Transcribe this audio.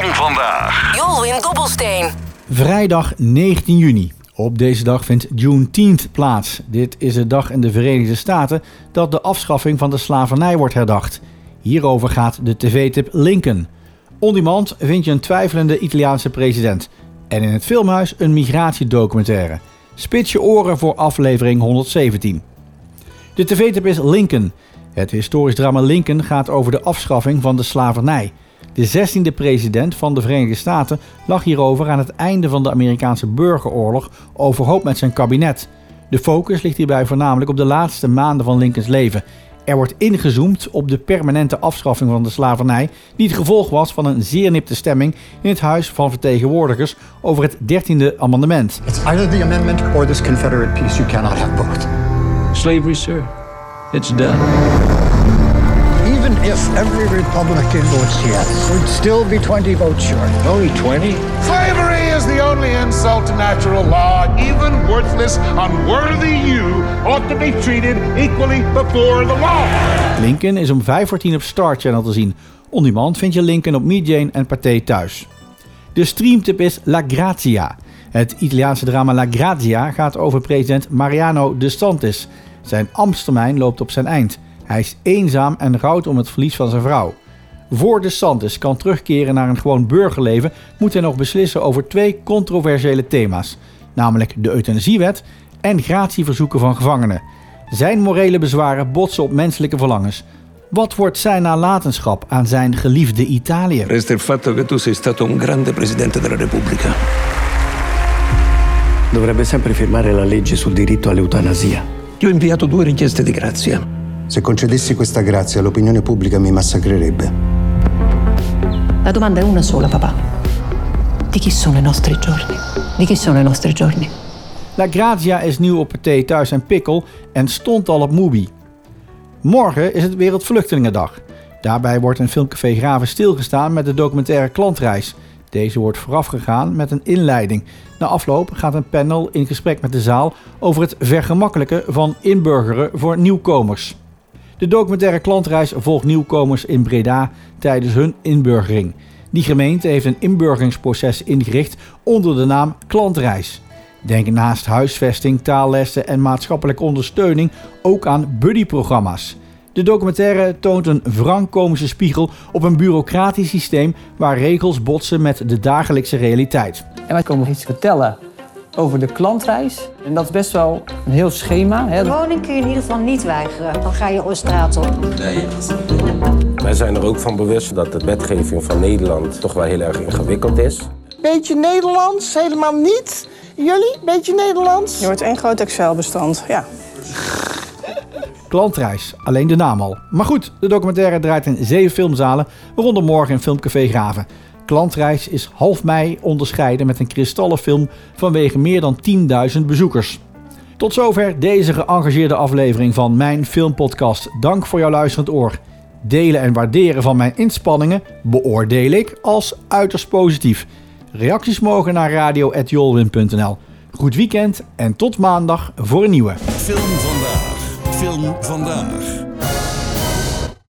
vandaag. Jolwin Dobbelsteen. Vrijdag 19 juni. Op deze dag vindt Juneteenth plaats. Dit is de dag in de Verenigde Staten dat de afschaffing van de slavernij wordt herdacht. Hierover gaat de tv-tip Lincoln. On Demand vind je een twijfelende Italiaanse president. En in het filmhuis een migratiedocumentaire. Spits je oren voor aflevering 117. De tv-tip is Lincoln. Het historisch drama Lincoln gaat over de afschaffing van de slavernij. De 16e president van de Verenigde Staten lag hierover aan het einde van de Amerikaanse burgeroorlog overhoop met zijn kabinet. De focus ligt hierbij voornamelijk op de laatste maanden van Lincolns leven. Er wordt ingezoomd op de permanente afschaffing van de slavernij, die het gevolg was van een zeer nipte stemming in het Huis van Vertegenwoordigers over het 13e amendement. It's either the amendment or this Confederate peace. You cannot have both. Slavery, sir. It's done. Even if every Republican votes yes, we'd still be 20 votes short. Only 20? Slavery is the only insult to natural law. Even worthless, unworthy you ought to be treated equally before the law. Lincoln is om 5:10 op Star Channel te zien. On Demand vind je Lincoln op Mediane en Pathé thuis. De streamtip is La Grazia. Het Italiaanse drama La Grazia gaat over president Mariano de Santis. Zijn ambtstermijn loopt op zijn eind. Hij is eenzaam en rouwt om het verlies van zijn vrouw. Voor de Santis kan terugkeren naar een gewoon burgerleven, moet hij nog beslissen over 2 controversiële thema's. Namelijk de euthanasiewet en gratieverzoeken van gevangenen. Zijn morele bezwaren botsen op menselijke verlangens. Wat wordt zijn nalatenschap aan zijn geliefde Italië? Resta il fatto che tu sei stato un grande presidente della Repubblica. Dovrebbe sempre firmare la legge sul diritto all'eutanasia. Ti ho inviato 2 richieste di grazia. Se concedessi questa grazia, l'opinione pubblica mi massacrerebbe. La domanda è una sola, papà. Di chi sono i nostri giorni? Di chi sono i nostri giorni? La Grazia is nieuw op Pathé thuis en Pikkel en stond al op Mubi. Morgen is het Wereldvluchtelingendag. Daarbij wordt in Filmcafé Graven stilgestaan met de documentaire Klantreis. Deze wordt voorafgegaan met een inleiding. Na afloop gaat een panel in gesprek met de zaal over het vergemakkelijken van inburgeren voor nieuwkomers. De documentaire Klantreis volgt nieuwkomers in Breda tijdens hun inburgering. Die gemeente heeft een inburgeringsproces ingericht onder de naam Klantreis. Denk naast huisvesting, taallessen en maatschappelijke ondersteuning ook aan buddyprogramma's. De documentaire toont een wrangkomische spiegel op een bureaucratisch systeem waar regels botsen met de dagelijkse realiteit. En wij komen iets vertellen over de klantreis. En dat is best wel een heel schema. De woning kun je in ieder geval niet weigeren. Dan ga je de straat op. Wij zijn er ook van bewust dat de wetgeving van Nederland toch wel heel erg ingewikkeld is. Beetje Nederlands, helemaal niet. Jullie, beetje Nederlands? Je wordt 1 groot Excel-bestand, ja. Klantreis, alleen de naam al. Maar goed, de documentaire draait in 7 filmzalen, waaronder morgen in Filmcafé Graven. Klantreis is half mei onderscheiden met een kristallenfilm vanwege meer dan 10.000 bezoekers. Tot zover deze geëngageerde aflevering van mijn filmpodcast. Dank voor jouw luisterend oor. Delen en waarderen van mijn inspanningen beoordeel ik als uiterst positief. Reacties mogen naar radio@jolwin.nl. Goed weekend en tot maandag voor een nieuwe. Film vandaag.